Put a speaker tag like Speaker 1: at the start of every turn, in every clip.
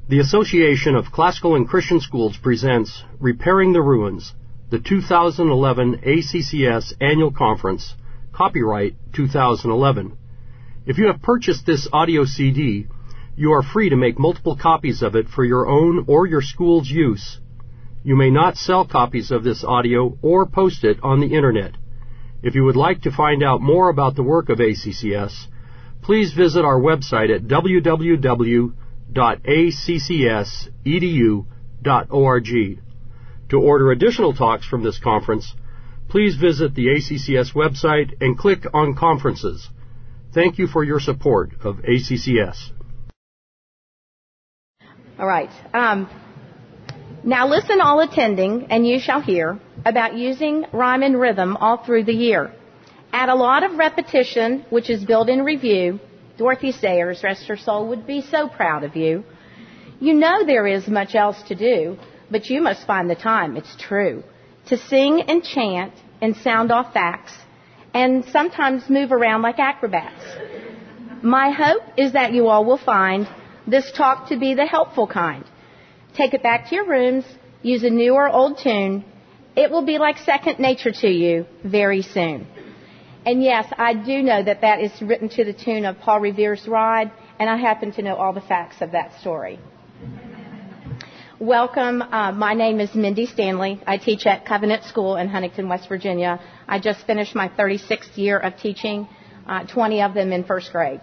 Speaker 1: The Association of Classical and Christian Schools presents Repairing the Ruins, the 2011 ACCS Annual Conference, copyright 2011. If you have purchased this audio CD, you are free to make multiple copies of it for your own or your school's use. You may not sell copies of this audio or post it on the Internet. If you would like to find out more about the work of ACCS, please visit our website at www.accs.edu.org. To order additional talks from this conference, please visit the ACCS website and click on Conferences. Thank you for your support of ACCS.
Speaker 2: All right. Now listen, all attending, and you shall hear about using rhyme and rhythm all through the year. Add a lot of repetition, which is built-in review. Dorothy Sayers, rest her soul, would be so proud of you. You know there is much else to do, but you must find the time, it's true, to sing and chant and sound off facts and sometimes move around like acrobats. My hope is that you all will find this talk to be the helpful kind. Take it back to your rooms, use a new or old tune. It will be like second nature to you very soon. And yes, I do know that that is written to the tune of Paul Revere's Ride, and I happen to know all the facts of that story. Welcome. My name is Mindy Stanley. I teach at Covenant School in Huntington, West Virginia. I just finished my 36th year of teaching, 20 of them in first grade.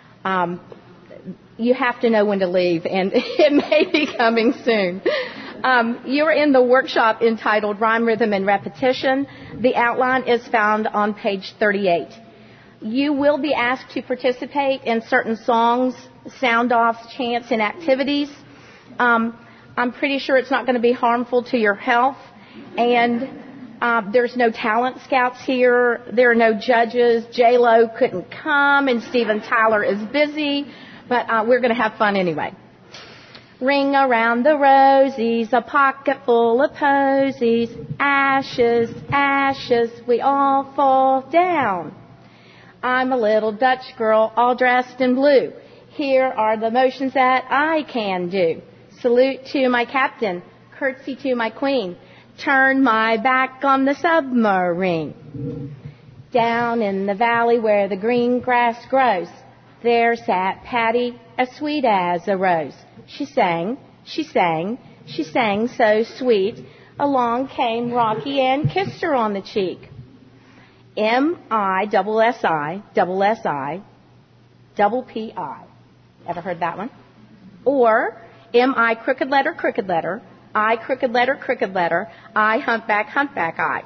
Speaker 2: You have to know when to leave, and it may be coming soon. You're in the workshop entitled Rhyme, Rhythm, and Repetition. The outline is found on page 38. You will be asked to participate in certain songs, sound-offs, chants, and activities. I'm pretty sure it's not going to be harmful to your health. And there's no talent scouts here. There are no judges. J-Lo couldn't come, and Steven Tyler is busy. But we're going to have fun anyway. Ring around the rosies, a pocket full of posies. Ashes, ashes, we all fall down. I'm a little Dutch girl, all dressed in blue. Here are the motions that I can do. Salute to my captain, curtsy to my queen. Turn my back on the submarine. Down in the valley where the green grass grows, there sat Patty, as sweet as a rose. She sang, she sang, she sang so sweet. Along came Rocky and kissed her on the cheek. M-I-double-S-I, double S-I, double P-I. Ever heard that one? Or M-I crooked letter, I crooked letter, I humpback, I.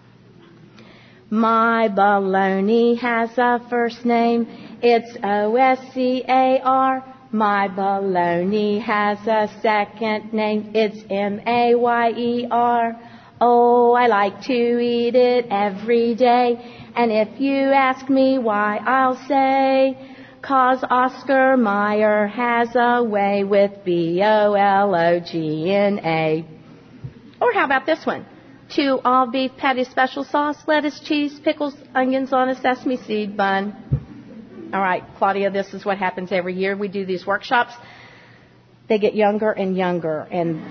Speaker 2: My baloney has a first name. It's O-S-C-A-R. My baloney has a second name. It's M-A-Y-E-R. Oh, I like to eat it every day. And if you ask me why, I'll say, 'cause Oscar Mayer has a way with B-O-L-O-G-N-A. Or how about this one? 2 all-beef patty special sauce, lettuce, cheese, pickles, onions on a sesame seed bun. All right, Claudia, this is what happens every year. We do these workshops. They get younger and younger, and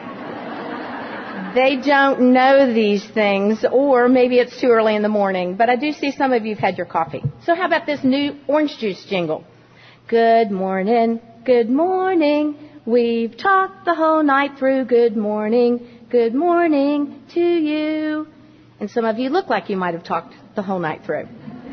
Speaker 2: they don't know these things, or maybe it's too early in the morning. But I do see some of you have had your coffee. So how about this new orange juice jingle? Good morning, we've talked the whole night through. Good morning to you. And some of you look like you might have talked the whole night through.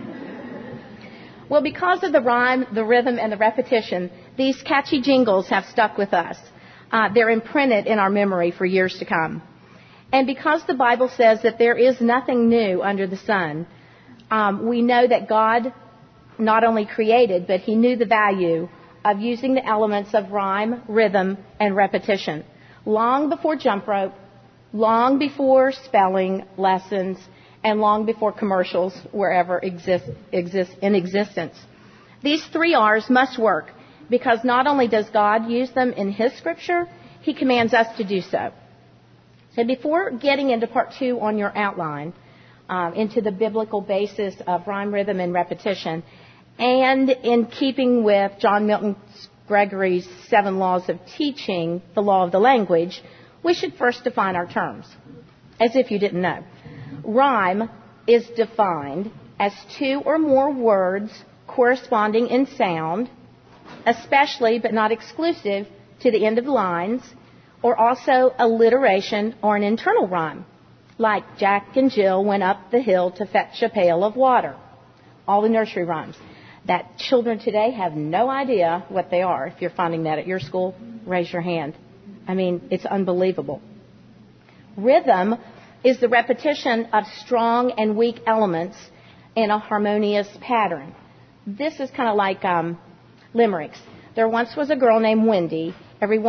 Speaker 2: Well, because of the rhyme, the rhythm, and the repetition, these catchy jingles have stuck with us. They're imprinted in our memory for years to come. And because the Bible says that there is nothing new under the sun, we know that God not only created, but He knew the value of using the elements of rhyme, rhythm, and repetition. Long before jump rope, long before spelling lessons, and long before commercials were ever exist in existence. These 3 R's must work because not only does God use them in His Scripture, He commands us to do so. So before getting into part 2 on your outline, into the biblical basis of rhyme, rhythm, and repetition, and in keeping with John Milton's Gregory's 7 laws of teaching, the law of the language, we should first define our terms, as if you didn't know. Rhyme is defined as 2 or more words corresponding in sound, especially but not exclusive to the end of lines, or also alliteration or an internal rhyme, like Jack and Jill went up the hill to fetch a pail of water. All the nursery rhymes that children today have no idea what they are. If you're finding that at your school, raise your hand. I mean, it's unbelievable. Rhythm is the repetition of strong and weak elements in a harmonious pattern. This is kind of like limericks. There once was a girl named Wendy. There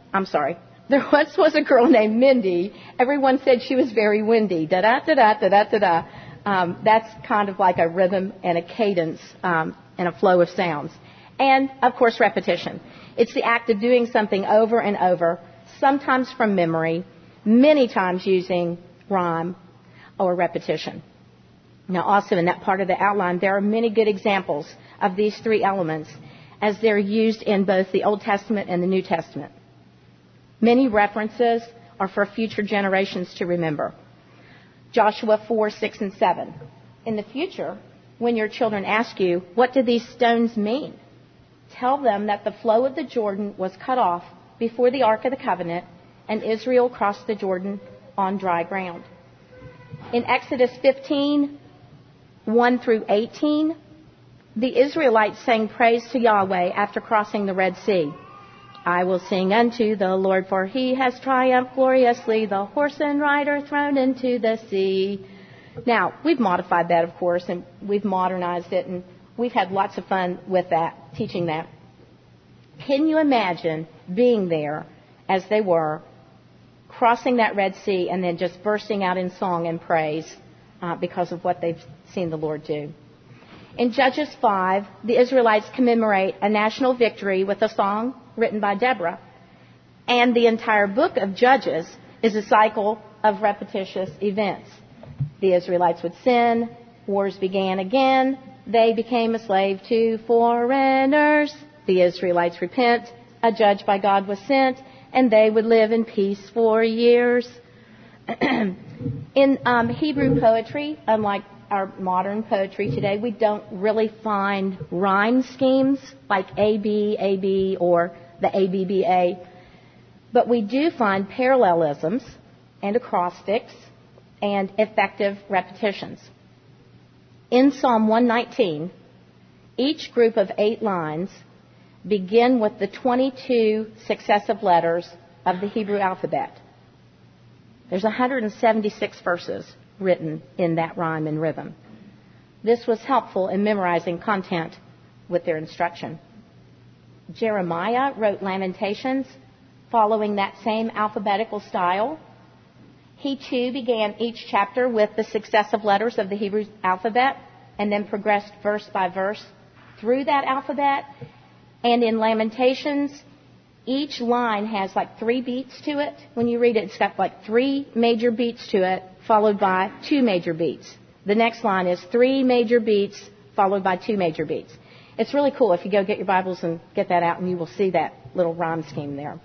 Speaker 2: once was a girl named Mindy. Everyone said she was very windy. Da-da-da-da-da-da-da-da. That's kind of like a rhythm and a cadence and a flow of sounds. And, of course, repetition. It's the act of doing something over and over, sometimes from memory, many times using rhyme or repetition. Now, also in that part of the outline, there are many good examples of these 3 elements as they're used in both the Old Testament and the New Testament. Many references are for future generations to remember. Joshua 4, 6, and 7. In the future, when your children ask you, what do these stones mean? Tell them that the flow of the Jordan was cut off before the Ark of the Covenant, and Israel crossed the Jordan on dry ground. In Exodus 15, 1 through 18, the Israelites sang praise to Yahweh after crossing the Red Sea. I will sing unto the Lord, for he has triumphed gloriously, the horse and rider thrown into the sea. Now, we've modified that, of course, and we've modernized it, and we've had lots of fun with that, teaching that. Can you imagine being there as they were, crossing that Red Sea, and then just bursting out in song and praise because of what they've seen the Lord do? In Judges 5, the Israelites commemorate a national victory with a song written by Deborah. And the entire book of Judges is a cycle of repetitious events. The Israelites would sin, wars began again, they became a slave to foreigners. The Israelites repent, a judge by God was sent, and they would live in peace for years. In Hebrew poetry, unlike our modern poetry today, we don't really find rhyme schemes like A-B, A-B, or the A-B-B-A. But we do find parallelisms and acrostics and effective repetitions. In Psalm 119, each group of 8 lines begin with the 22 successive letters of the Hebrew alphabet. There's 176 verses written in that rhyme and rhythm. This was helpful in memorizing content with their instruction. Jeremiah wrote Lamentations following that same alphabetical style. He too began each chapter with the successive letters of the Hebrew alphabet and then progressed verse by verse through that alphabet. And in Lamentations, each line has like 3 beats to it. When you read it, it's got like 3 major beats to it, followed by 2 major beats. The next line is 3 major beats, followed by 2 major beats. It's really cool. If you go get your Bibles and get that out, and you will see that little rhyme scheme there.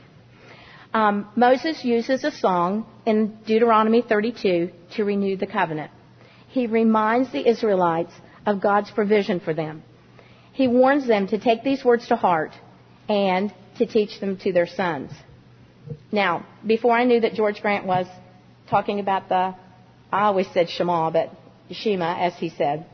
Speaker 2: Moses uses a song in Deuteronomy 32 to renew the covenant. He reminds the Israelites of God's provision for them. He warns them to take these words to heart and to teach them to their sons. Now, before I knew that George Grant was talking about I always said Shema, but Shema, as he said,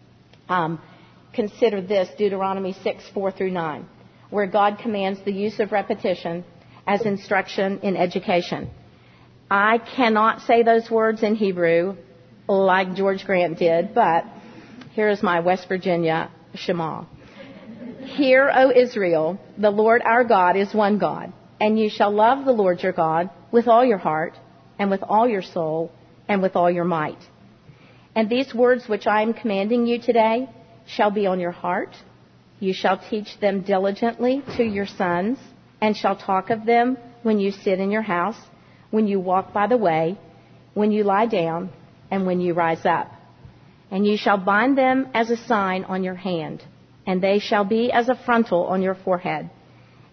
Speaker 2: consider this, Deuteronomy 6, 4 through 9, where God commands the use of repetition as instruction in education. I cannot say those words in Hebrew like George Grant did, but here is my West Virginia Shema. Hear, O Israel, the Lord our God is one God, and you shall love the Lord your God with all your heart, and with all your soul, and with all your might. And these words which I am commanding you today shall be on your heart. You shall teach them diligently to your sons, and shall talk of them when you sit in your house, when you walk by the way, when you lie down, and when you rise up. And you shall bind them as a sign on your hand, and they shall be as a frontal on your forehead.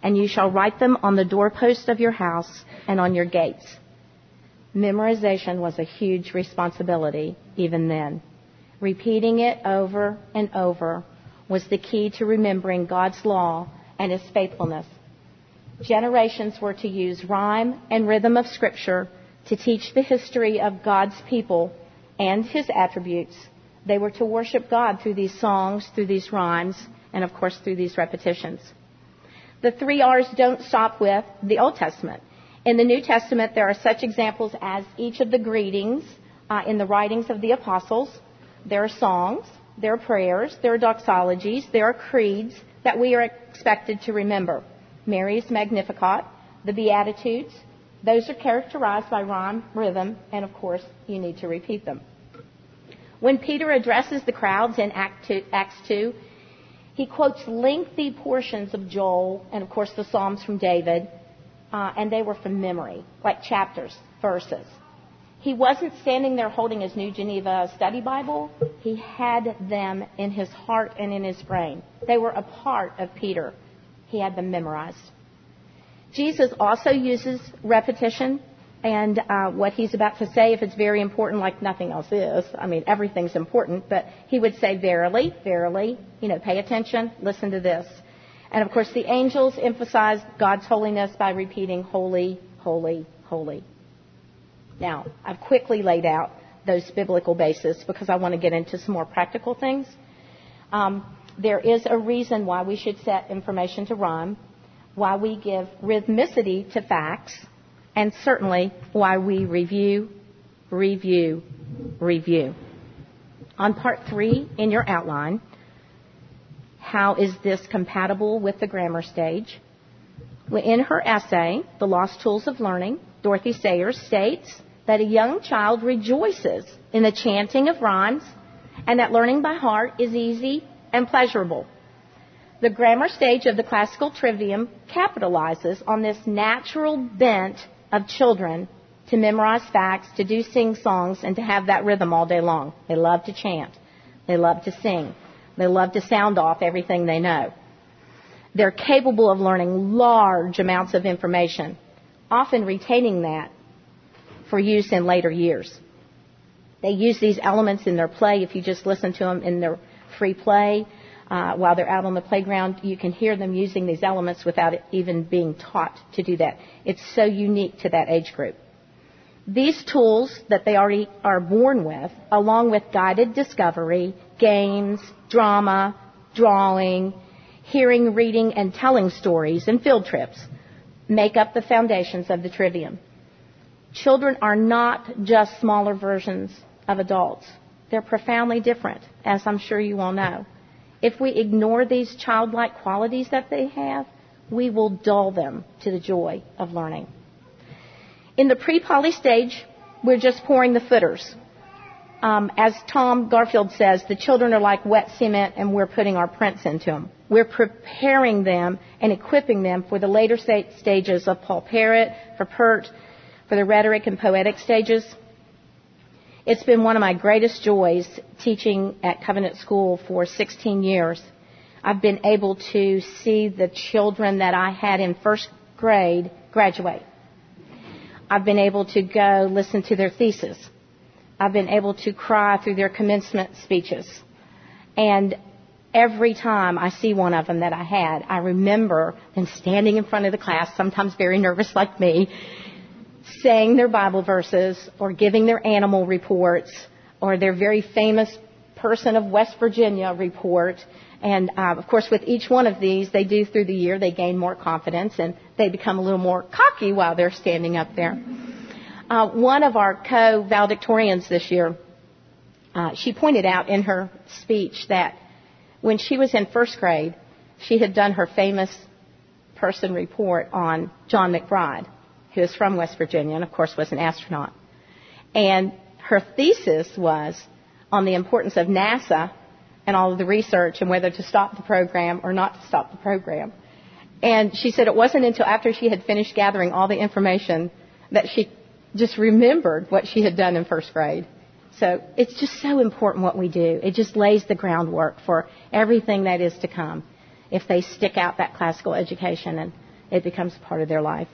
Speaker 2: and you shall write them on the doorpost of your house and on your gates. Memorization was a huge responsibility even then. Repeating it over and over was the key to remembering God's law and His faithfulness. Generations were to use rhyme and rhythm of Scripture to teach the history of God's people and His attributes. They were to worship God through these songs, through these rhymes, and of course through these repetitions. The 3 R's don't stop with the Old Testament. In the New Testament, there are such examples as each of the greetings in the writings of the apostles. There are songs, there are prayers, there are doxologies, there are creeds that we are expected to remember. Mary's Magnificat, the Beatitudes, those are characterized by rhyme, rhythm, and of course, you need to repeat them. When Peter addresses the crowds in Acts 2, he quotes lengthy portions of Joel and, of course, the Psalms from David, and they were from memory, like chapters, verses. He wasn't standing there holding his New Geneva Study Bible. He had them in his heart and in his brain. They were a part of Peter. He had them memorized. Jesus also uses repetition, and what he's about to say, if it's very important, like nothing else is, I mean, everything's important, but he would say, verily, verily, pay attention, listen to this. And of course, the angels emphasized God's holiness by repeating, holy, holy, holy. Now, I've quickly laid out those biblical bases because I want to get into some more practical things. There is a reason why we should set information to rhyme, why we give rhythmicity to facts, and certainly why we review, review, review. On part 3 in your outline, how is this compatible with the grammar stage? In her essay, The Lost Tools of Learning, Dorothy Sayers states that a young child rejoices in the chanting of rhymes and that learning by heart is easy and pleasurable. The grammar stage of the classical trivium capitalizes on this natural bent of children to memorize facts, to do sing-songs, and to have that rhythm all day long. They love to chant. They love to sing. They love to sound off everything they know. They're capable of learning large amounts of information, often retaining that for use in later years. They use these elements in their play. If you just listen to them in their free play, while they're out on the playground, you can hear them using these elements without it even being taught to do that. It's so unique to that age group. These tools that they already are born with, along with guided discovery, games, drama, drawing, hearing, reading, and telling stories, and field trips, make up the foundations of the trivium. Children are not just smaller versions of adults. They're profoundly different, as I'm sure you all know. If we ignore these childlike qualities that they have, we will dull them to the joy of learning. In the pre-poly stage, we're just pouring the footers. As Tom Garfield says, the children are like wet cement and we're putting our prints into them. We're preparing them and equipping them for the later stages of Paul Parrott, for Pert, for the rhetoric and poetic stages. It's been one of my greatest joys teaching at Covenant School for 16 years. I've been able to see the children that I had in first grade graduate. I've been able to go listen to their thesis. I've been able to cry through their commencement speeches. And every time I see one of them that I had, I remember them standing in front of the class, sometimes very nervous like me, saying their Bible verses or giving their animal reports or their very famous person of West Virginia report. And, of course, with each one of these, they do through the year, they gain more confidence and they become a little more cocky while they're standing up there. One of our co-valedictorians this year, she pointed out in her speech that when she was in first grade, she had done her famous person report on John McBride, who is from West Virginia and, of course, was an astronaut. And her thesis was on the importance of NASA and all of the research and whether to stop the program or not to stop the program. And she said it wasn't until after she had finished gathering all the information that she just remembered what she had done in first grade. So it's just so important what we do. It just lays the groundwork for everything that is to come if they stick out that classical education It becomes part of their life.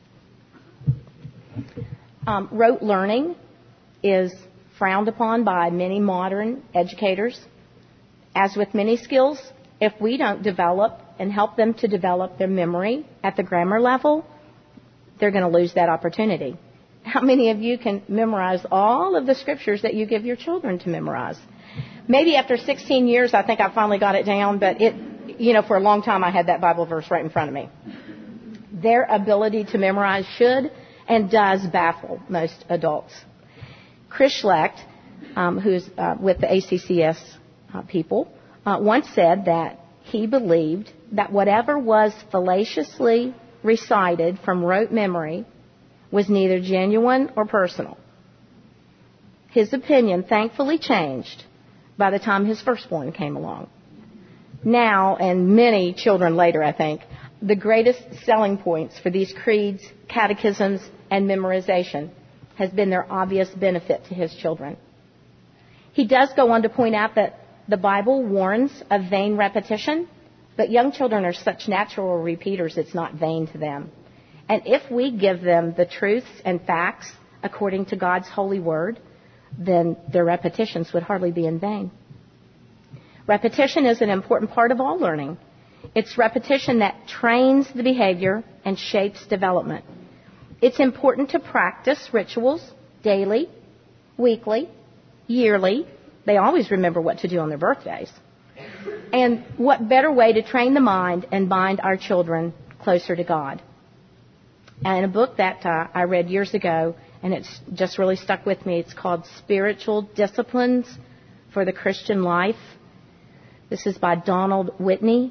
Speaker 2: Rote learning is frowned upon by many modern educators. As with many skills, if we don't develop and help them to develop their memory at the grammar level, they're going to lose that opportunity. How many of you can memorize all of the scriptures that you give your children to memorize? Maybe after 16 years, I think I finally got it down, but for a long time I had that Bible verse right in front of me. Their ability to memorize should and does baffle most adults. Chris Schlecht, who's with the ACCS people, once said that he believed that whatever was fallaciously recited from rote memory was neither genuine or personal. His opinion thankfully changed by the time his firstborn came along. Now, and many children later, I think, the greatest selling points for these creeds, catechisms, and memorization has been their obvious benefit to his children. He does go on to point out that the Bible warns of vain repetition, but young children are such natural repeaters, it's not vain to them. And if we give them the truths and facts according to God's holy word, then their repetitions would hardly be in vain. Repetition is an important part of all learning. It's repetition that trains the behavior and shapes development. It's important to practice rituals daily, weekly, yearly. They always remember what to do on their birthdays. And what better way to train the mind and bind our children closer to God? And in a book that I read years ago, and it's just really stuck with me, it's called Spiritual Disciplines for the Christian Life. This is by Donald Whitney.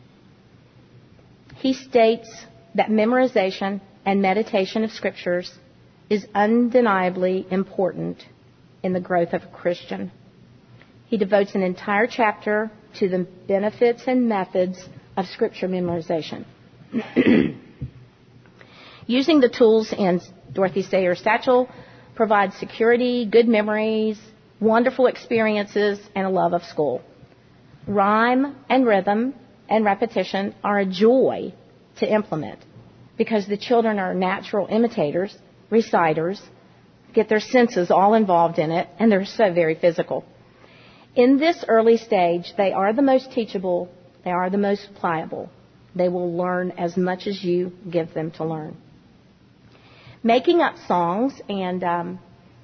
Speaker 2: He states that memorization and meditation of scriptures is undeniably important in the growth of a Christian. He devotes an entire chapter to the benefits and methods of scripture memorization. Using the tools in Dorothy Sayers Satchel provides security, good memories, wonderful experiences, and a love of school. Rhyme and rhythm and repetition are a joy to implement because the children are natural imitators, reciters, get their senses all involved in it, and they're so very physical. In this early stage, they are the most teachable, they are the most pliable. They will learn as much as you give them to learn. Making up songs and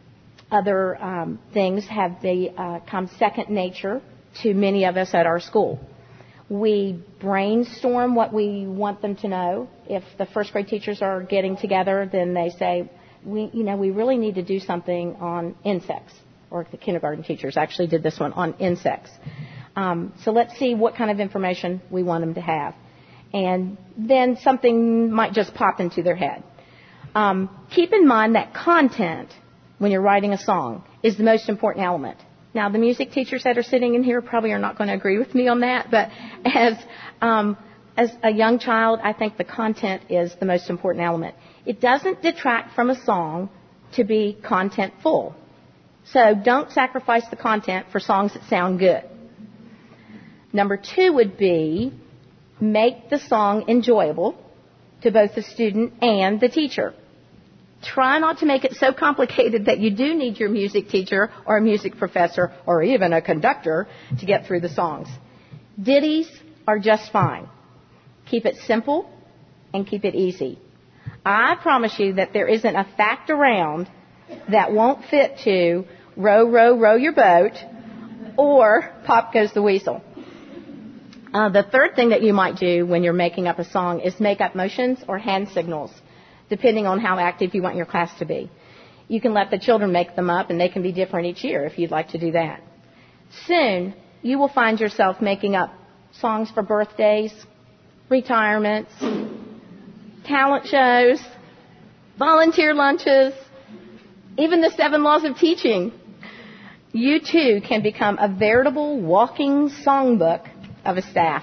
Speaker 2: other things have become second nature to many of us at our school. We brainstorm what we want them to know. If the first grade teachers are getting together, then they say, we really need to do something on insects. Or the kindergarten teachers actually did this one on insects. So let's see what kind of information we want them to have. And then something might just pop into their head. Keep in mind that content, when you're writing a song, is the most important element. Now, the music teachers that are sitting in here probably are not going to agree with me on that, but as a young child, I think the content is the most important element. It doesn't detract from a song to be content-full. So don't sacrifice the content for songs that sound good. Number 2 would be make the song enjoyable to both the student and the teacher. Try not to make it so complicated that you do need your music teacher or a music professor or even a conductor to get through the songs. Ditties are just fine. Keep it simple and keep it easy. I promise you that there isn't a fact around that won't fit to row, row, row your boat or pop goes the weasel. The third thing that you might do when you're making up a song is make up motions or hand signals, depending on how active you want your class to be. You can let the children make them up, and they can be different each year if you'd like to do that. Soon, you will find yourself making up songs for birthdays, retirements, talent shows, volunteer lunches, even the 7 laws of teaching. You too can become a veritable walking songbook of a staff.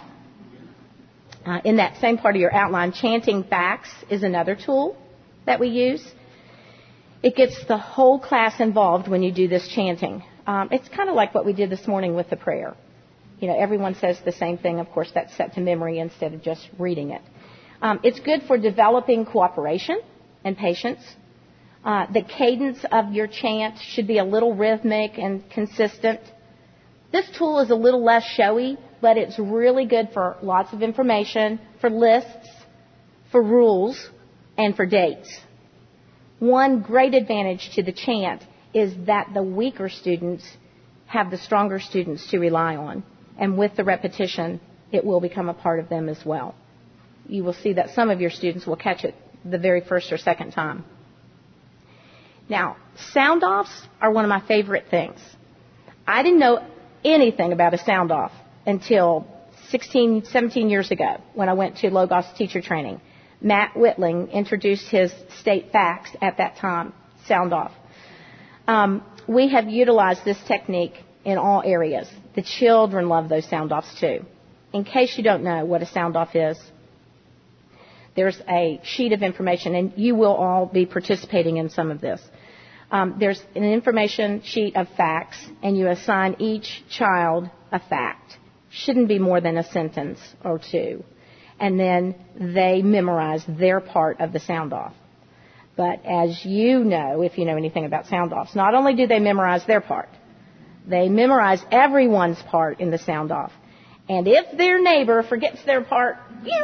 Speaker 2: In that same part of your outline, chanting facts is another tool that we use. It gets the whole class involved when you do this chanting. It's kind of like what we did this morning with the prayer. Everyone says the same thing. Of course, that's set to memory instead of just reading it. It's good for developing cooperation and patience. The cadence of your chant should be a little rhythmic and consistent. This tool is a little less showy, but it's really good for lots of information, for lists, for rules, and for dates. One great advantage to the chant is that the weaker students have the stronger students to rely on. And with the repetition, it will become a part of them as well. You will see that some of your students will catch it the very first or second time. Now, sound-offs are one of my favorite things. I didn't know anything about a sound-off until 17 years ago when I went to Logos teacher training. Matt Whitling introduced his state facts at that time, sound-off. We have utilized this technique in all areas. The children love those sound-offs too. In case you don't know what a sound-off is, there's a sheet of information, and you will all be participating in some of this. There's an information sheet of facts, and you assign each child a fact. Shouldn't be more than a sentence or two. And then they memorize their part of the sound-off. But as you know, if you know anything about sound-offs, not only do they memorize their part, they memorize everyone's part in the sound-off. And if their neighbor forgets their part,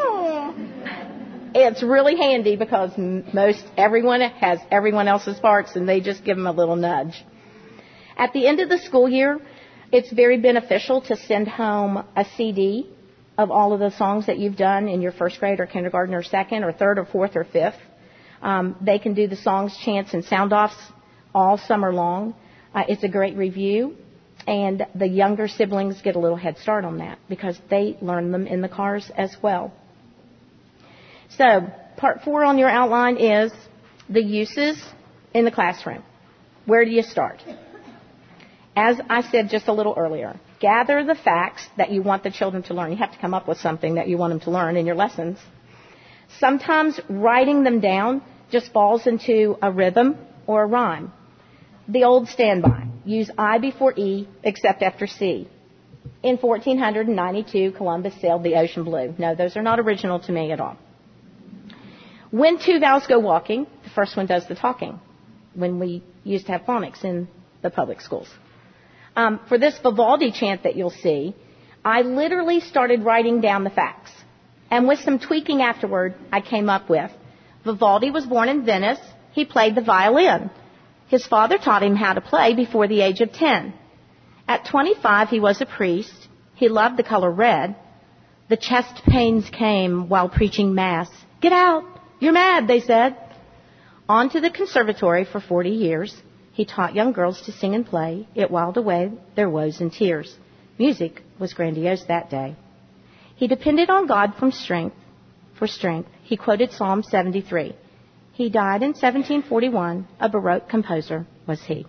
Speaker 2: it's really handy because everyone has everyone else's parts, and they just give them a little nudge. At the end of the school year, it's very beneficial to send home a CD of all of the songs that you've done in your first grade or kindergarten or second or third or fourth or fifth. They can do the songs, chants, and sound-offs all summer long. It's a great review, and the younger siblings get a little head start on that because they learn them in the cars as well. So, part 4 on your outline is the uses in the classroom. Where do you start? As I said just a little earlier, gather the facts that you want the children to learn. You have to come up with something that you want them to learn in your lessons. Sometimes writing them down just falls into a rhythm or a rhyme. The old standby, use I before E except after C. In 1492, Columbus sailed the ocean blue. No, those are not original to me at all. When two vowels go walking, the first one does the talking, when we used to have phonics in the public schools. For this Vivaldi chant that you'll see, I literally started writing down the facts. And with some tweaking afterward, I came up with, Vivaldi was born in Venice. He played the violin. His father taught him how to play before the age of 10. At 25, he was a priest. He loved the color red. The chest pains came while preaching Mass. Get out! You're mad, they said. On to the conservatory for 40 years. He taught young girls to sing and play. It whiled away their woes and tears. Music was grandiose that day. He depended on God for strength. He quoted Psalm 73. He died in 1741. A Baroque composer was he.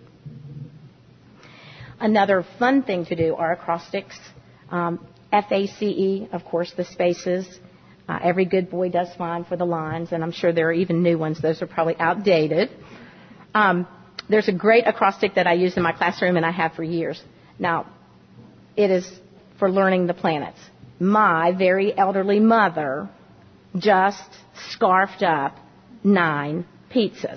Speaker 2: Another fun thing to do are acrostics. FACE, of course, the spaces. Every good boy does fine for the lines, and I'm sure there are even new ones. Those are probably outdated. There's a great acrostic that I use in my classroom, and I have for years. Now, it is for learning the planets. My very elderly mother just scarfed up 9 pizzas.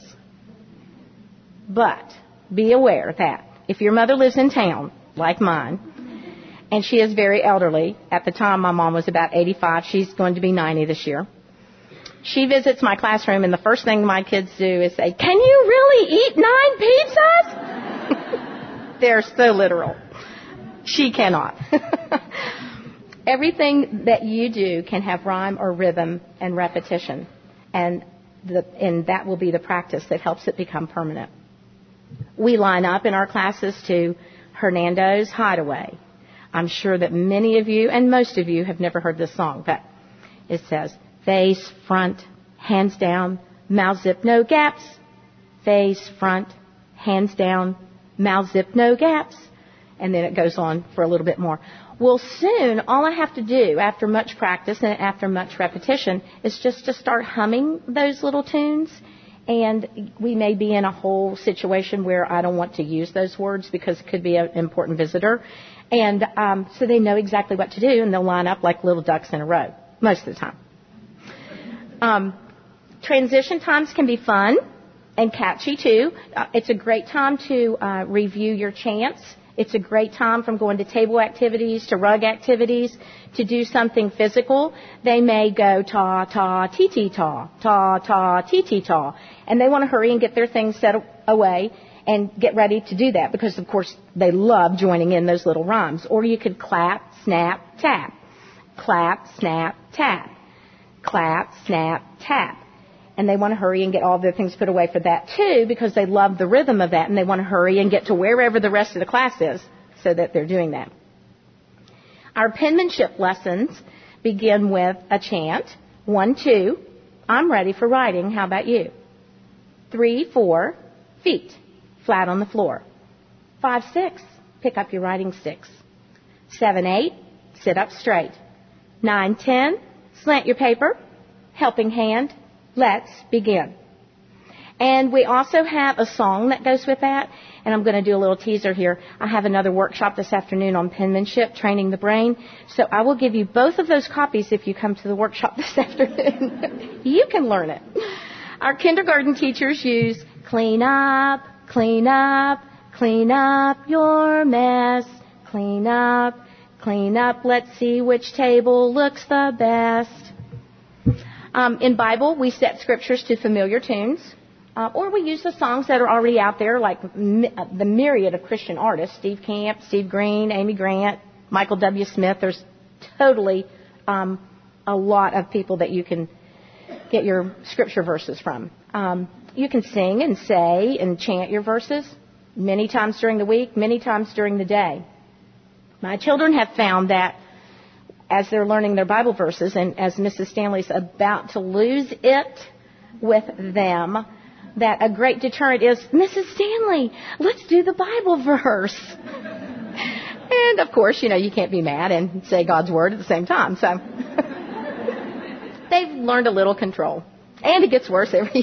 Speaker 2: But be aware that if your mother lives in town, like mine, and she is very elderly, at the time my mom was about 85, she's going to be 90 this year. She visits my classroom, and the first thing my kids do is say, "Can you really eat 9 pizzas?" They're so literal. She cannot. Everything that you do can have rhyme or rhythm and repetition, and that will be the practice that helps it become permanent. We line up in our classes to Hernando's Hideaway. I'm sure that many of you and most of you have never heard this song, but it says, face, front, hands down, mouth zip, no gaps. Face, front, hands down, mouth zip, no gaps. And then it goes on for a little bit more. Well, soon, all I have to do after much practice and after much repetition is just to start humming those little tunes. And we may be in a whole situation where I don't want to use those words because it could be an important visitor. And so they know exactly what to do, and they'll line up like little ducks in a row most of the time. Transition times can be fun and catchy too. It's a great time to review your chants. It's a great time from going to table activities to rug activities to do something physical. They may go ta ta ti ti ta, ta ta ti ti ta, and they want to hurry and get their things set away and get ready to do that because of course they love joining in those little rhymes. Or you could clap, snap, tap, clap, snap, tap, clap, snap, tap. And they want to hurry and get all their things put away for that too because they love the rhythm of that and they want to hurry and get to wherever the rest of the class is so that they're doing that. Our penmanship lessons begin with a chant. 1, 2, I'm ready for writing. How about you? 3, 4, feet, flat on the floor. 5, 6, pick up your writing sticks. 7, 8, sit up straight. 9, 10, slant your paper. Helping hand. Let's begin. And we also have a song that goes with that. And I'm going to do a little teaser here. I have another workshop this afternoon on penmanship, training the brain. So I will give you both of those copies if you come to the workshop this afternoon. You can learn it. Our kindergarten teachers use clean up, clean up, clean up your mess. Clean up, clean up. Let's see which table looks the best. In Bible, we set scriptures to familiar tunes, or we use the songs that are already out there, like the myriad of Christian artists, Steve Camp, Steve Green, Amy Grant, Michael W. Smith. There's totally a lot of people that you can get your scripture verses from. You can sing and say and chant your verses many times during the week, many times during the day. My children have found that as they're learning their Bible verses, and as Mrs. Stanley's about to lose it with them, that a great deterrent is, Mrs. Stanley, let's do the Bible verse. And, of course, you can't be mad and say God's Word at the same time. So they've learned a little control. And it gets worse every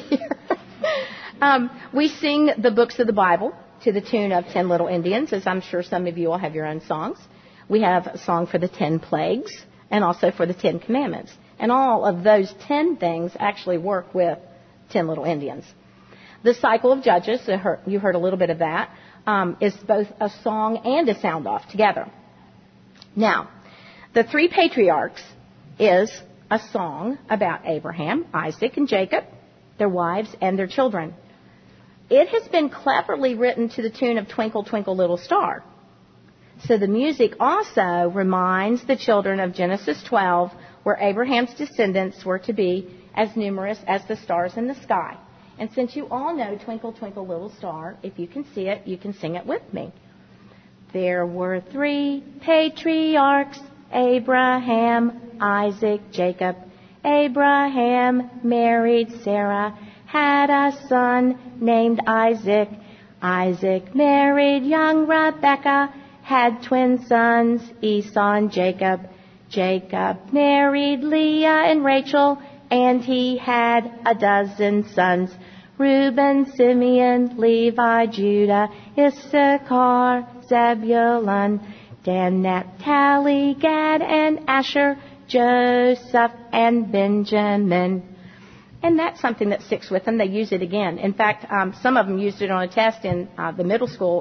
Speaker 2: year. We sing the books of the Bible to the tune of 10 Little Indians, as I'm sure some of you all have your own songs. We have a song for the 10 plagues and also for the 10 commandments. And all of those 10 things actually work with 10 Little Indians. The cycle of Judges, you heard a little bit of that, is both a song and a sound off together. Now, the 3 patriarchs is a song about Abraham, Isaac, and Jacob, their wives, and their children. It has been cleverly written to the tune of Twinkle, Twinkle, Little Star. So the music also reminds the children of Genesis 12, where Abraham's descendants were to be as numerous as the stars in the sky. And since you all know Twinkle, Twinkle, Little Star, if you can see it, you can sing it with me. There were 3 patriarchs, Abraham, Isaac, Jacob. Abraham married Sarah, had a son named Isaac. Isaac married young Rebekah, had twin sons, Esau and Jacob. Jacob married Leah and Rachel, and he had a dozen sons. Reuben, Simeon, Levi, Judah, Issachar, Zebulun, Dan, Naphtali, Gad, and Asher, Joseph, and Benjamin. And that's something that sticks with them. They use it again. In fact, some of them used it on a test in the middle school.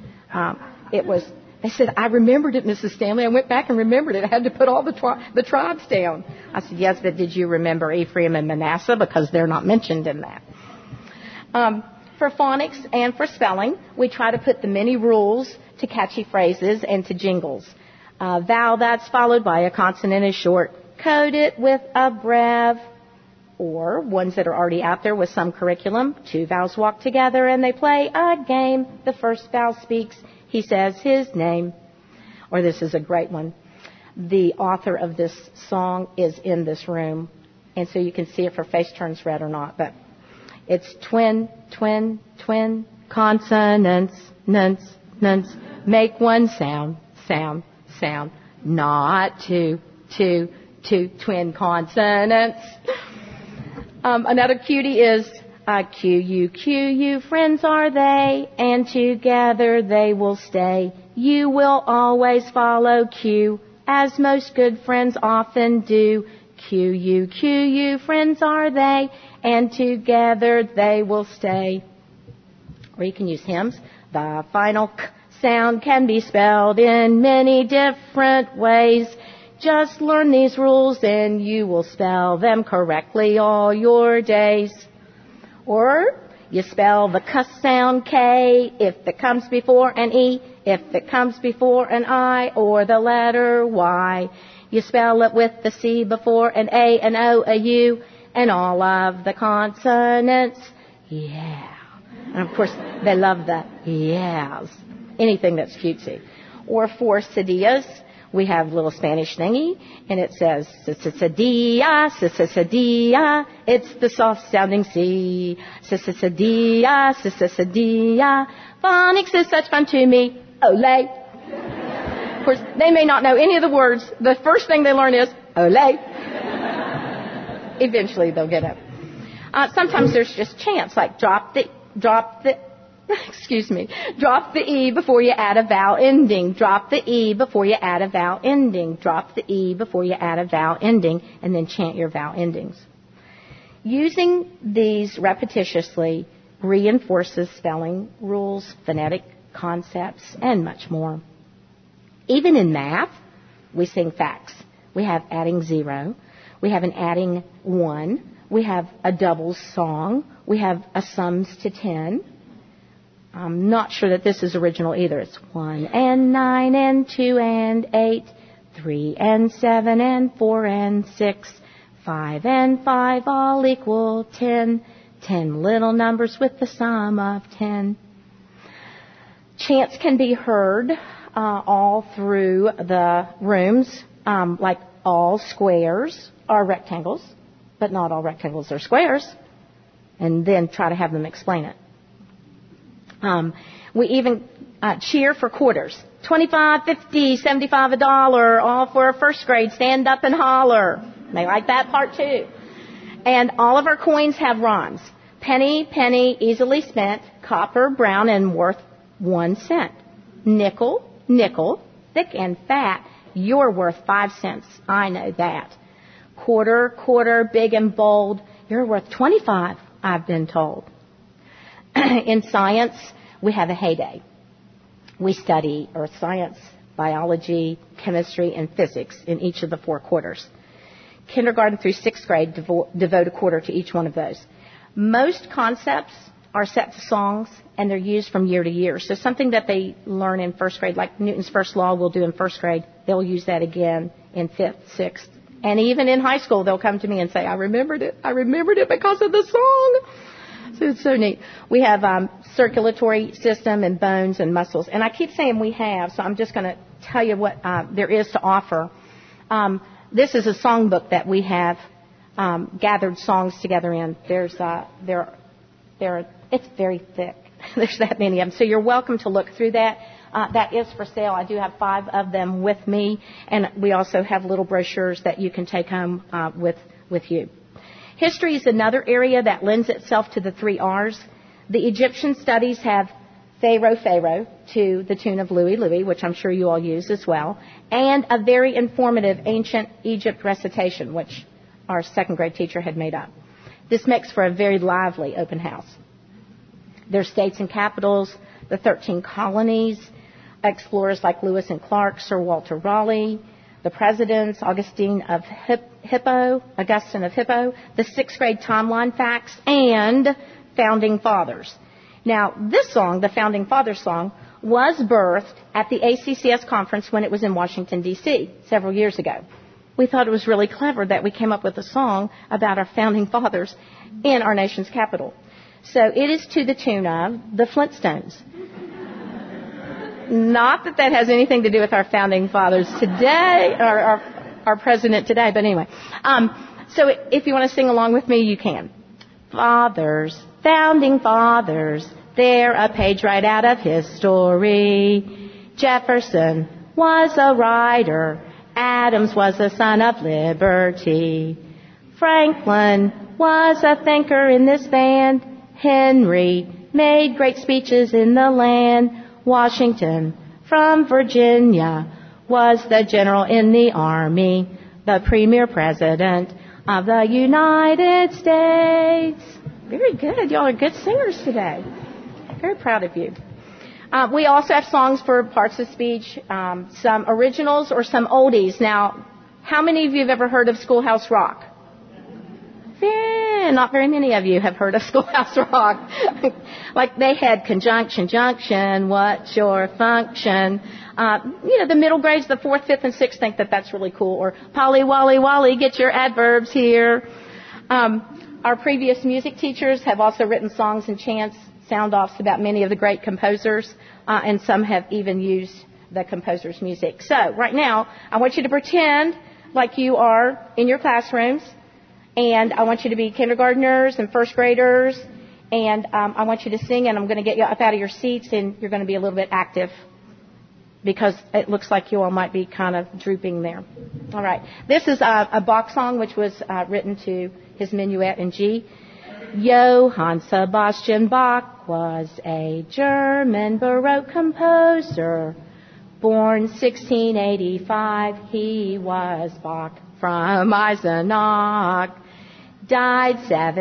Speaker 2: They said, I remembered it, Mrs. Stanley. I went back and remembered it. I had to put all the tribes down. I said, yes, but did you remember Ephraim and Manasseh? Because they're not mentioned in that. For phonics and for spelling, we try to put the many rules to catchy phrases and to jingles. Vowel that's followed by a consonant is short. Code it with a brev. Or ones that are already out there with some curriculum. 2 vowels walk together and they play a game. The first vowel speaks. He says his name. Or this is a great one. The author of this song is in this room. And so you can see if her face turns red or not. But it's twin, twin, twin, consonants, nunts, nunts. Make one sound, sound, sound. Not two twin consonants. Another cutie is Q-U, friends are they, and together they will stay. You will always follow Q, as most good friends often do. Q-U, friends are they, and together they will stay. Or you can use hymns. The final K sound can be spelled in many different ways. Just learn these rules and you will spell them correctly all your days. Or you spell the K sound K if it comes before an E, if it comes before an I, or the letter Y. You spell it with the C before an A, an O, a U, and all of the consonants. Yeah. And of course, they love the yeahs. Anything that's cutesy. Or for cedillas, we have a little Spanish thingy, and it says, cedilla, cedilla, it's the soft-sounding C. Cedilla, cedilla, phonics is such fun to me, ole. Of course, they may not know any of the words. The first thing they learn is, ole. Eventually, they'll get it. Sometimes there's just chants, like drop the E before you add a vowel ending. Drop the E before you add a vowel ending. Drop the E before you add a vowel ending, and then chant your vowel endings. Using these repetitiously reinforces spelling rules, phonetic concepts, and much more. Even in math, we sing facts. We have adding 0. We have an adding 1. We have a doubles song. We have a sums to 10. I'm not sure that this is original either. It's 1 and 9 and 2 and 8, 3 and 7 and 4 and 6, 5 and 5 all equal 10. 10 little numbers with the sum of 10. Chants can be heard all through the rooms, like all squares are rectangles, but not all rectangles are squares, and then try to have them explain it. We even cheer for quarters. 25, 50, 75, $1, all for a first grade, stand up and holler. They like that part too. And all of our coins have rhymes. Penny, penny, easily spent, copper, brown, and worth 1 cent. Nickel, nickel, thick and fat, you're worth 5 cents. I know that. Quarter, quarter, big and bold, you're worth 25, I've been told. In science, we have a heyday. We study earth science, biology, chemistry, and physics in each of the 4 quarters. Kindergarten through 6th grade devote a quarter to each one of those. Most concepts are set to songs, and they're used from year to year. So something that they learn in 1st grade, like Newton's first law we'll do in 1st grade, they'll use that again in 5th, 6th. And even in high school, they'll come to me and say, I remembered it because of the song. So it's so neat. We have circulatory system and bones and muscles. And I keep saying we have, so I'm just going to tell you what there is to offer. This is a songbook that we have gathered songs together in. It's very thick. There's that many of them. So you're welcome to look through that. That is for sale. I do have 5 of them with me. And we also have little brochures that you can take home with you. History is another area that lends itself to the 3 R's. The Egyptian studies have Pharaoh, to the tune of Louie, Louie, which I'm sure you all use as well, and a very informative ancient Egypt recitation, which our 2nd grade teacher had made up. This makes for a very lively open house. There's states and capitals, the 13 colonies, explorers like Lewis and Clark, Sir Walter Raleigh, the presidents, Augustine of Hippo, the 6th grade timeline facts, and founding fathers. Now, this song, the Founding Fathers song, was birthed at the ACCS conference when it was in Washington, D.C. several years ago. We thought it was really clever that we came up with a song about our founding fathers in our nation's capital. So it is to the tune of the Flintstones. Not that has anything to do with our founding fathers today, or our president today, but anyway. So if you want to sing along with me, you can. Fathers, founding fathers, they're a page right out of history. Jefferson was a writer. Adams was a son of liberty. Franklin was a thinker in this band. Henry made great speeches in the land. Washington from Virginia was the general in the army. the premier president of the United States. Very good. Y'all are good singers today. Very proud of you. We also have songs for parts of speech, some originals or some oldies. Now, how many of you have ever heard of Schoolhouse Rock? Yeah, not very many of you have heard of Schoolhouse Rock. Like they had Conjunction Junction, what's your function? The middle grades, the 4th, 5th, and 6th think that that's really cool. Or Polly, Wally, Wally, get your adverbs here. Our previous music teachers have also written songs and chants, sound-offs about many of the great composers, and some have even used the composer's music. So right now, I want you to pretend like you are in your classrooms, and I want you to be kindergartners and first graders, and I want you to sing, and I'm going to get you up out of your seats, and you're going to be a little bit active because it looks like you all might be kind of drooping there. All right. This is a Bach song, which was written to his Minuet in G. Johann Sebastian Bach was a German Baroque composer. Born 1685, he was Bach from Eisenach. Died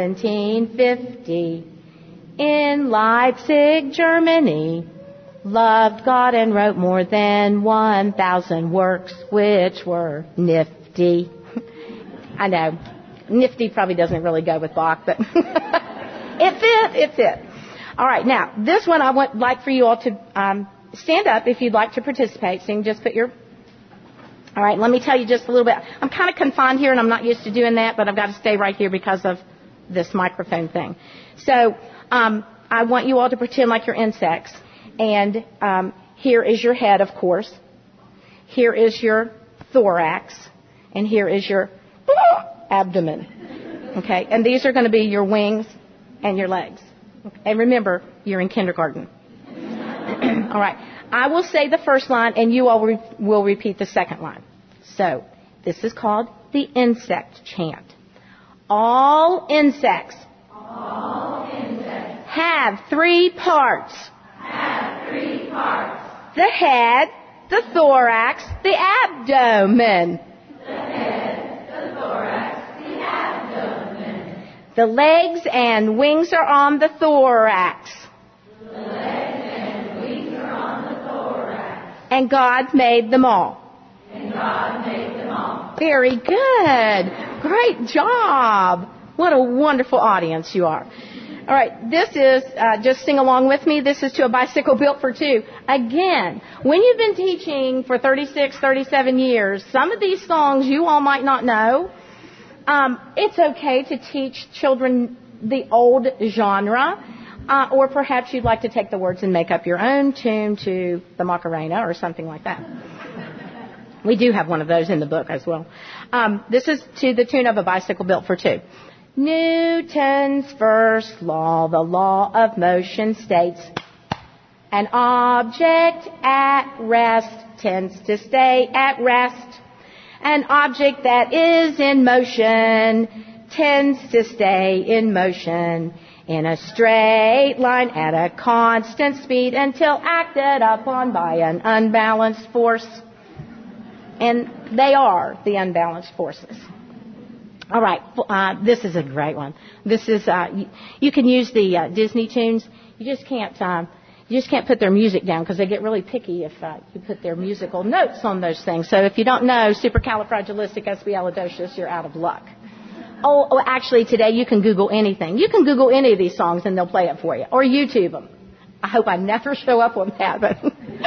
Speaker 2: 1750 in Leipzig, Germany. Loved God and wrote more than 1,000 works, which were nifty. I know, nifty probably doesn't really go with Bach, but it fit. All right, now, this one I would like for you all to stand up if you'd like to participate. So you can just put your... All right, let me tell you just a little bit. I'm kind of confined here, and I'm not used to doing that, but I've got to stay right here because of this microphone thing. So I want you all to pretend like you're insects. And here is your head, of course. Here is your thorax. And here is your abdomen. Okay? And these are going to be your wings and your legs. Okay? And remember, you're in kindergarten. All right. I will say the first line, and you all will repeat the second line. So, this is called the insect chant. All insects have 3 parts. The head, the thorax, the abdomen. The legs and wings are on the thorax. And God made them all. Very good. Great job. What a wonderful audience you are. All right, this is, just sing along with me, this is To a Bicycle Built for Two. Again, when you've been teaching for 36, 37 years, some of these songs you all might not know. It's okay to teach children the old genre, or perhaps you'd like to take the words and make up your own tune to the Macarena or something like that. We do have one of those in the book as well. This is to the tune of A Bicycle Built for Two. Newton's first law, the law of motion, states an object at rest tends to stay at rest. An object that is in motion tends to stay in motion in a straight line at a constant speed until acted upon by an unbalanced force. And they are the unbalanced forces. All right, this is a great one. This is you can use the Disney tunes. You just can't put their music down because they get really picky if you put their musical notes on those things. So if you don't know supercalifragilisticexpialidocious, you're out of luck. Oh, actually today you can Google anything. You can Google any of these songs and they'll play it for you, or YouTube them. I hope I never show up on that. But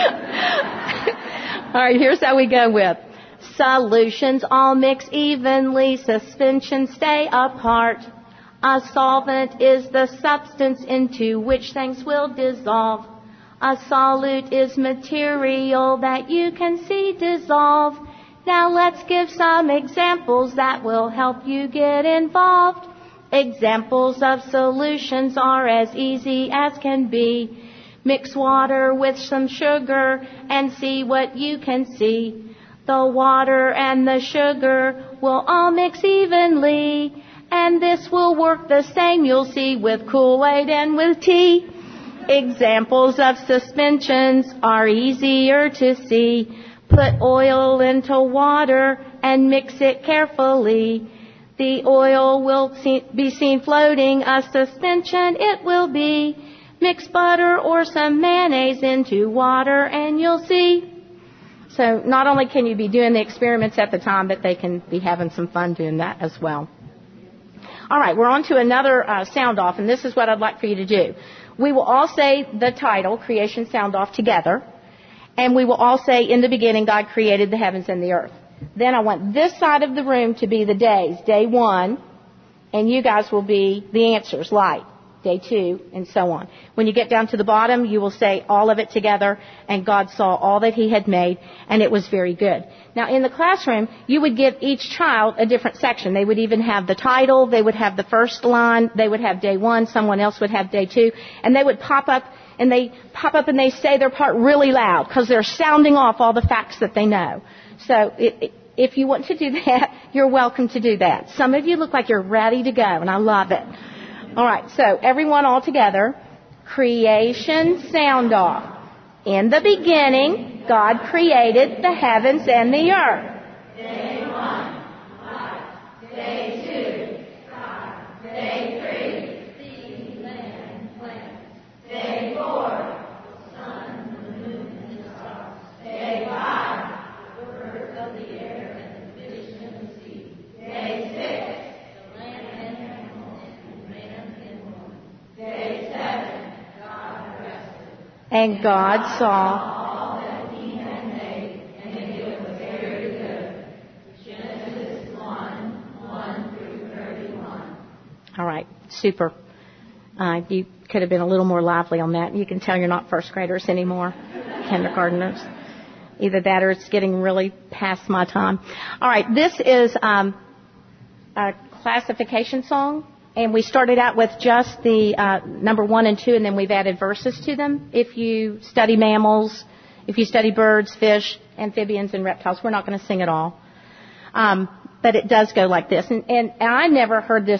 Speaker 2: all right, here's how we go with. Solutions all mix evenly, suspensions stay apart. A solvent is the substance into which things will dissolve. A solute is material that you can see dissolve. Now let's give some examples that will help you get involved. Examples of solutions are as easy as can be. Mix water with some sugar and see what you can see. The water and the sugar will all mix evenly, and this will work the same, you'll see, with Kool-Aid and with tea. Examples of suspensions are easier to see. Put oil into water and mix it carefully. The oil will be seen floating, a suspension it will be. Mix butter or some mayonnaise into water and you'll see. So not only can you be doing the experiments at the time, but they can be having some fun doing that as well. All right, we're on to another sound off, and this is what I'd like for you to do. We will all say the title, Creation Sound Off, together. And we will all say, in the beginning, God created the heavens and the earth. Then I want this side of the room to be the days, day 1, and you guys will be the answers, light, day 2, and so on. When you get down to the bottom, you will say all of it together, and God saw all that He had made, and it was very good. Now, in the classroom, you would give each child a different section. They would even have the title, they would have the first line, they would have day 1, someone else would have day 2, and they would pop up and they say their part really loud because they're sounding off all the facts that they know. So if you want to do that, you're welcome to do that. Some of you look like you're ready to go, and I love it. All right, so everyone all together, creation sound off. In the beginning, God created the heavens and the earth. Day 1, light. Day 2, God. Day 3, sea, land, plants. Day 4, sun, the moon, and the stars. Day 5, the birds of the air and the fish in the sea. Day 6, the land and animals and man and woman. Day 7, God rested. And God saw all that He had made, and it was very good. Genesis 1 through 31. All right, super. You could have been a little more lively on that. You can tell you're not first graders anymore, kindergartners. Either that or it's getting really past my time. All right, this is a classification song, and we started out with just the number 1 and 2, and then we've added verses to them. If you study mammals, if you study birds, fish, amphibians, and reptiles, we're not going to sing it all. But it does go like this. And I never heard this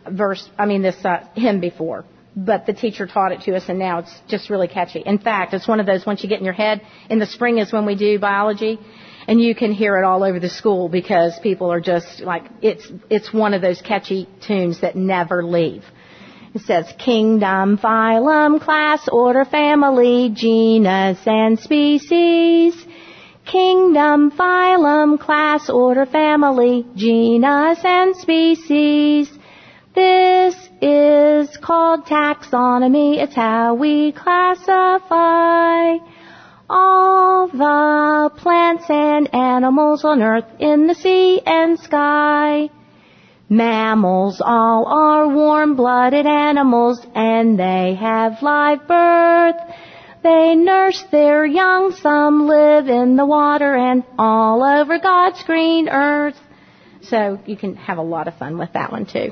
Speaker 2: hymn before. But the teacher taught it to us, and now it's just really catchy. In fact, it's one of those, once you get in your head, in the spring is when we do biology, and you can hear it all over the school because people are just like, it's one of those catchy tunes that never leave. It says, kingdom, phylum, class, order, family, genus, and species. Kingdom, phylum, class, order, family, genus, and species. This is called taxonomy. It's how we classify all the plants and animals on earth, in the sea and sky. Mammals all are warm-blooded animals, and they have live birth. They nurse their young, some live in the water and all over God's green earth. So you can have a lot of fun with that one too.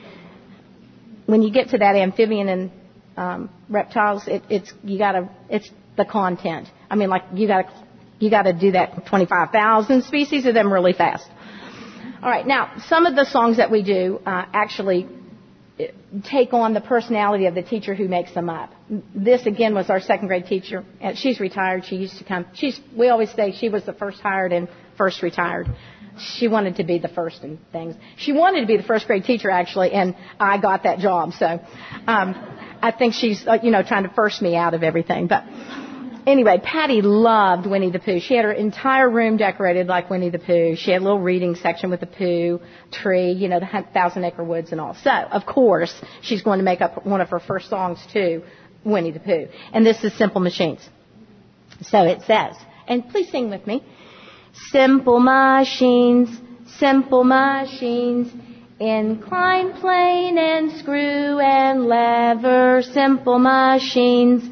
Speaker 2: When you get to that amphibian and reptiles, it's the content. I mean, like you gotta do that 25,000 species of them really fast. All right, now some of the songs that we do actually take on the personality of the teacher who makes them up. This again was our second grade teacher. She's retired. She used to come. We always say she was the first hired and first retired. She wanted to be the first in things. She wanted to be the first grade teacher, actually, and I got that job. So I think she's, trying to first me out of everything. But anyway, Patty loved Winnie the Pooh. She had her entire room decorated like Winnie the Pooh. She had a little reading section with the Pooh tree, the 1,000-acre woods and all. So, of course, she's going to make up one of her first songs, too, Winnie the Pooh. And this is Simple Machines. So it says, and please sing with me. Simple machines, incline, plane, and screw and lever. Simple machines,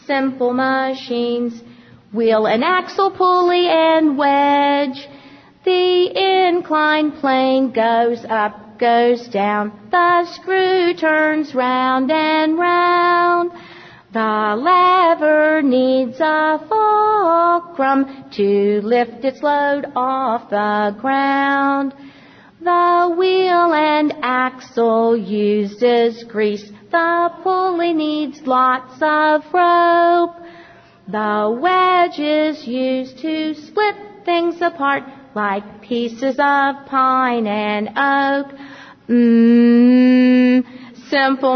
Speaker 2: wheel and axle, pulley and wedge. The incline plane goes up, goes down. The screw turns round and round. The lever needs a fulcrum to lift its load off the ground. The wheel and axle uses grease. The pulley needs lots of rope. The wedge is used to split things apart. like pieces of pine and oak. Simple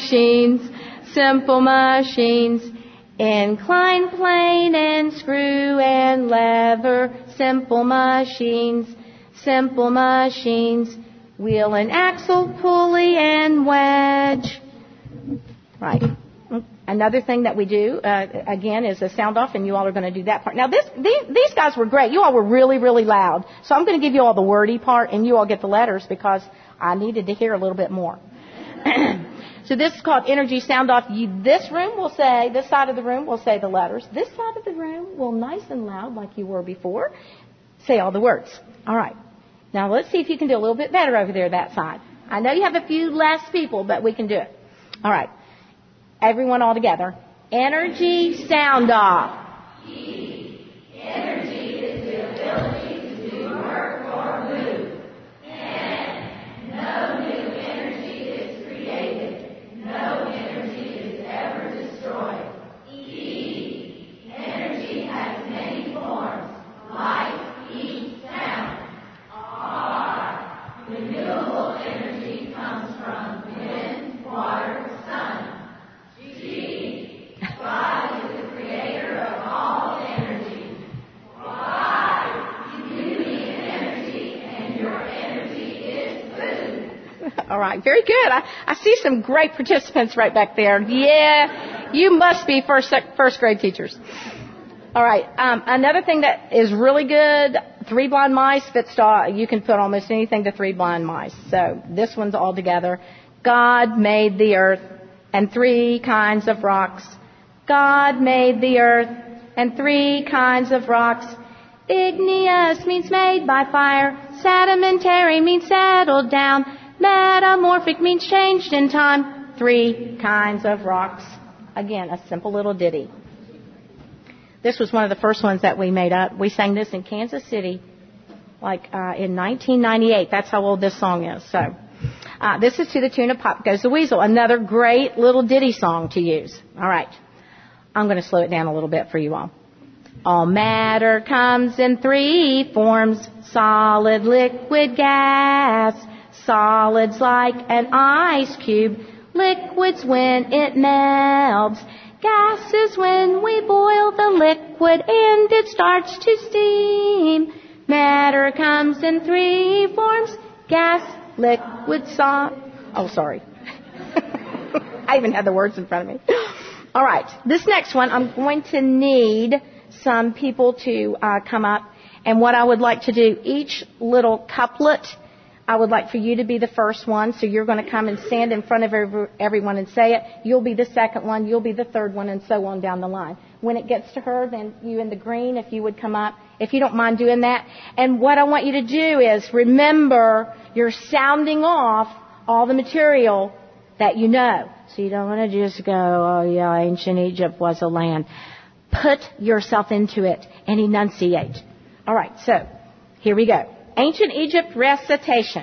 Speaker 2: machines, incline plane and screw and lever. Simple machines, wheel and axle, pulley and wedge. Right. Another thing that we do, again, is a sound off, and you all are going to do that part. Now, these guys were great. You all were really, really loud. So I'm going to give you all the wordy part, and you all get the letters because I needed to hear a little bit more. So this is called energy sound off. This side of the room will say the letters. This side of the room will nice and loud like you were before say all the words. All right. Now let's see if you can do a little bit better over there that side. I know you have a few less people, but we can do it. All right. Everyone all together. Energy sound off. Energy is the ability to do work or move. And no new energy is created. No energy is ever destroyed. E. Energy has many forms. Light, heat, sound. R. Renewable energy comes from wind, water, sun. God is the creator of all energy. Y, beauty and energy, and your energy is food. All right, very good. I see some great participants right back there. Yeah, you must be first grade teachers. All right, another thing that is really good, 3 blind mice fits to, you can put almost anything to 3 blind mice. So this one's all together. God made the earth and 3 kinds of rocks. God made the earth and 3 kinds of rocks. Igneous means made by fire. Sedimentary means settled down. Metamorphic means changed in time. 3 kinds of rocks. Again, a simple little ditty. This was one of the first ones that we made up. We sang this in Kansas City, in 1998. That's how old this song is. So, this is to the tune of Pop Goes the Weasel. Another great little ditty song to use. All right. I'm going to slow it down a little bit for you all. All matter comes in 3 forms: solid, liquid, gas. Solids like an ice cube. Liquids when it melts. Gases when we boil the liquid and it starts to steam. Matter comes in 3 forms: gas, liquid, solid. Oh, sorry. I even had the words in front of me. All right. This next one, I'm going to need some people to come up. And what I would like to do, each little couplet, I would like for you to be the first one. So you're going to come and stand in front of everyone and say it. You'll be the second one. You'll be the third one, and so on down the line. When it gets to her, then you in the green, if you would come up, if you don't mind doing that. And what I want you to do is remember you're sounding off all the material that you know. So you don't want to just go, oh yeah, ancient Egypt was a land. Put yourself into it and enunciate. All right, so here we go. Ancient Egypt recitation.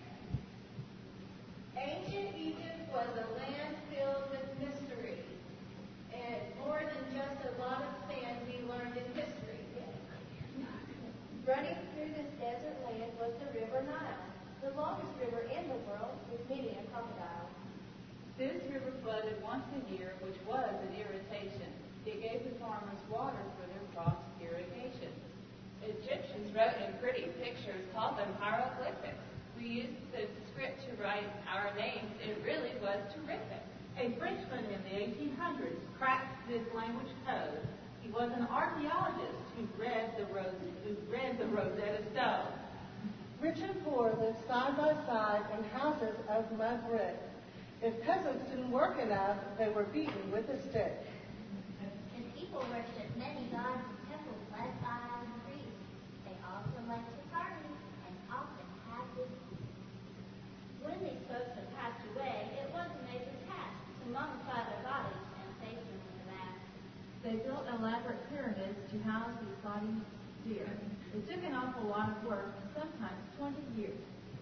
Speaker 3: Ancient Egypt was a land filled with mystery. And more than just a lot of sand we learned in history. Running through this desert land was the River Nile, the longest river in the world with many a crocodile.
Speaker 4: This river flooded once a year, which was an irritation. It gave the farmers water for their crops' irrigation. Egyptians wrote in pretty pictures, called them hieroglyphics. We used the script to write our names. It really was terrific.
Speaker 5: A Frenchman in the 1800s cracked this language code. He was an archaeologist who read the Rosetta Stone.
Speaker 6: Rich and poor lived side by side in houses of mud brick. If peasants didn't work enough, they were beaten with a stick.
Speaker 3: And people worshipped many gods in temples led by the priests. They also liked to party and often had this feast. When these folks had passed away, it was a major task to mummify their bodies and place them in the vat.
Speaker 7: They built elaborate pyramids to house these bodies dear. It took an awful lot of work, sometimes 20 years.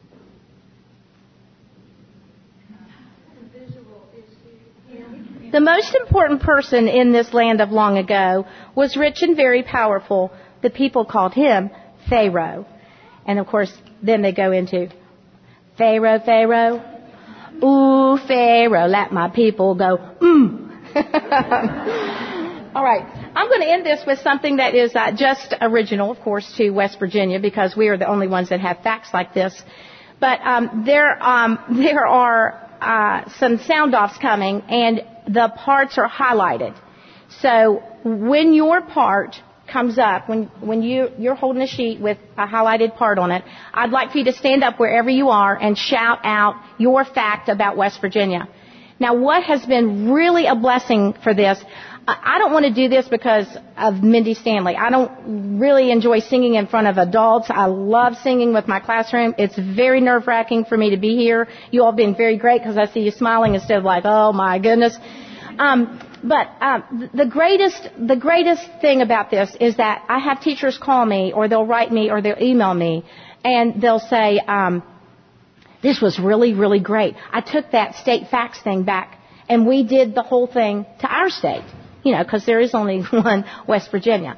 Speaker 2: The most important person in this land of long ago was rich and very powerful. The people called him Pharaoh. And of course, then they go into Pharaoh, Pharaoh. Ooh, Pharaoh, let my people go. All right. I'm going to end this with something that is just original, of course, to West Virginia, because we are the only ones that have facts like this. But there are some sound-offs coming, and the parts are highlighted. So when your part comes up, when you're holding a sheet with a highlighted part on it, I'd like for you to stand up wherever you are and shout out your fact about West Virginia. Now, what has been really a blessing for this, I don't want to do this because of Mindy Stanley. I don't really enjoy singing in front of adults. I love singing with my classroom. It's very nerve-wracking for me to be here. You all have been very great because I see you smiling instead of like, oh my goodness. But the greatest thing about this is that I have teachers call me, or they'll write me, or they'll email me, and they'll say, this was really, really great. I took that state facts thing back, and we did the whole thing to our state. You know, because there is only one West Virginia.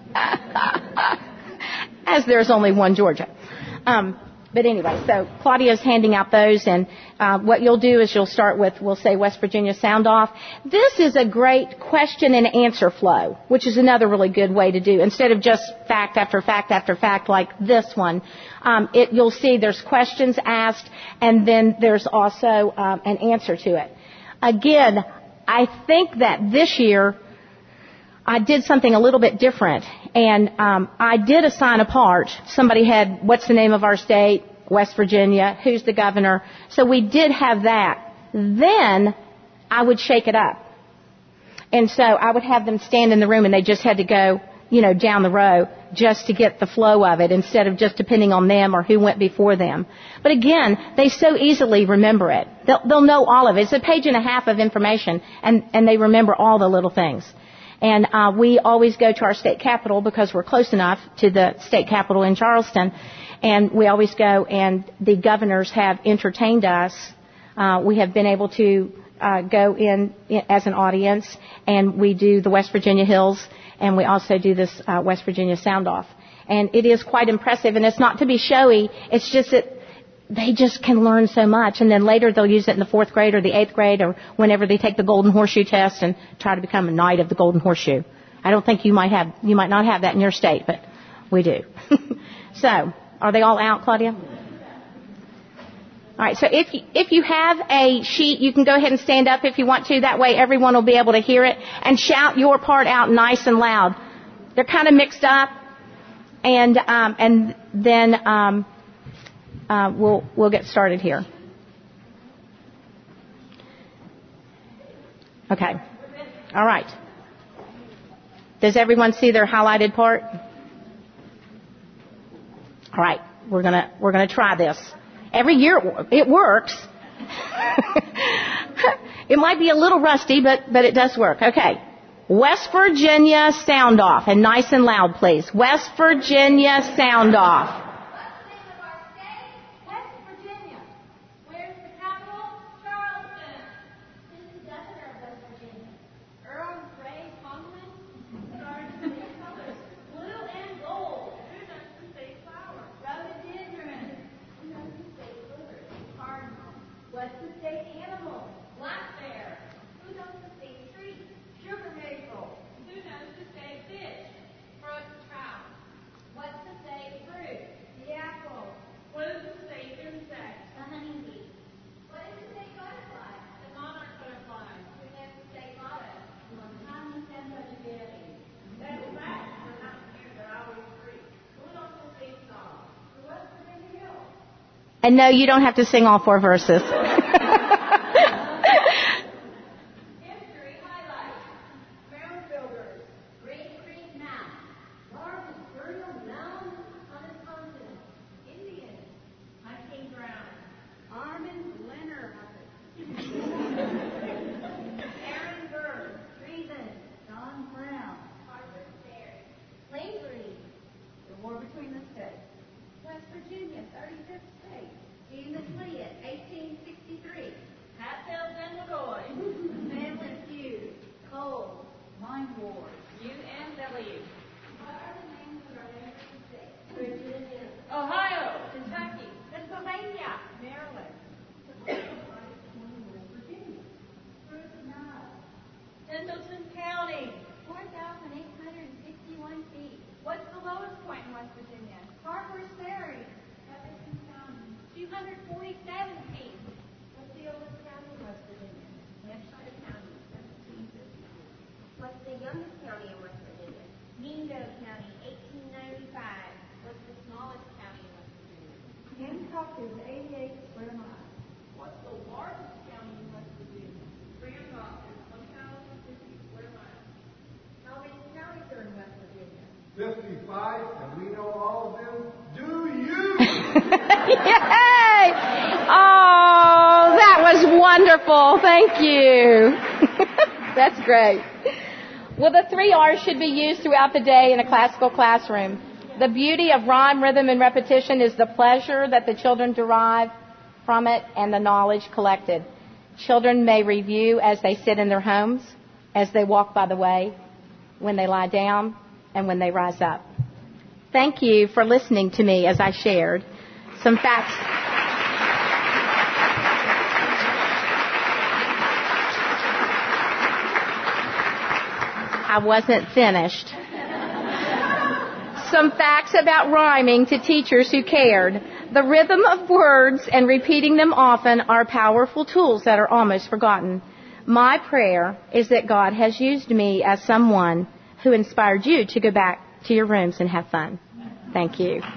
Speaker 2: As there's only one Georgia. But anyway, so Claudia's handing out those, and what you'll do is you'll start with, we'll say West Virginia sound off. This is a great question and answer flow, which is another really good way to do, instead of just fact after fact after fact like this one. You'll see there's questions asked, and then there's also an answer to it. Again, I think that this year I did something a little bit different, and I did assign a part. Somebody had, what's the name of our state? West Virginia. Who's the governor? So we did have that. Then I would shake it up. And so I would have them stand in the room, and they just had to go, down the row just to get the flow of it, instead of just depending on them or who went before them. But again, they so easily remember it. They'll know all of it. It's a page and a half of information, and they remember all the little things. And we always go to our state capital because we're close enough to the state capital in Charleston. And we always go, and the governors have entertained us. We have been able to go in as an audience, and we do the West Virginia Hills, and we also do this West Virginia sound off. And it is quite impressive, and it's not to be showy. It's just that they just can learn so much, and then later they'll use it in the 4th grade or the 8th grade or whenever they take the Golden Horseshoe test and try to become a knight of the Golden Horseshoe. I don't think you might not have that in your state, but we do. So, are they all out, Claudia? All right, so if you have a sheet, you can go ahead and stand up if you want to. That way everyone will be able to hear it, and shout your part out nice and loud. They're kind of mixed up, and then we'll get started here. Okay. All right. Does everyone see their highlighted part? All right. We're gonna try this. Every year it works. It might be a little rusty, but it does work. Okay. West Virginia sound off, and nice and loud, please. West Virginia sound off.
Speaker 3: What's the state animal? Black bear. Who knows the state tree? Sugar maple. Who knows the state fish? Brook trout. What's the state fruit? The apple. What is the state insect? The honeybee. What is the state butterfly? The monarch butterfly. Who knows the state motto? Montana Santa. That's fact. They're not here. They're always free. Who knows the state song? The West Virginia Hill.
Speaker 2: And no, you don't have to sing all 4 verses.
Speaker 3: History highlights. Mound builders. Great Creek Mound. Largest burial mound on the continent. Indians. Hunting ground. Armin Leonard. Aaron Burr. Treason. John Brown. Harvard Fair. Slavery. The war between the states. West Virginia, 35th state. Amos Lee, 1860.
Speaker 7: Pendleton County.
Speaker 3: 4,861 feet.
Speaker 7: What's the lowest point in West Virginia?
Speaker 3: Harper's Ferry.
Speaker 7: Jefferson County.
Speaker 3: 247 feet.
Speaker 7: What's the oldest county in West Virginia?
Speaker 3: Hampshire County. 1750.
Speaker 8: What's the youngest county in West Virginia?
Speaker 3: Mingo County. 1895. What's the smallest county in West Virginia?
Speaker 7: Hancock is 88 square miles.
Speaker 4: What's the largest county in West Virginia? Randolph is 1,050 square miles.
Speaker 7: How many counties are in West Virginia?
Speaker 9: 55, and we know all of them. Do you?
Speaker 2: Yay! Oh, that was wonderful. Thank you. That's great. Well, the 3 R's should be used throughout the day in a classical classroom. The beauty of rhyme, rhythm, and repetition is the pleasure that the children derive from it and the knowledge collected. Children may review as they sit in their homes, as they walk by the way, when they lie down, and when they rise up. Thank you for listening to me as I shared some facts. I wasn't finished. Some facts about rhyming to teachers who cared. The rhythm of words and repeating them often are powerful tools that are almost forgotten. My prayer is that God has used me as someone who inspired you to go back to your rooms and have fun. Thank you.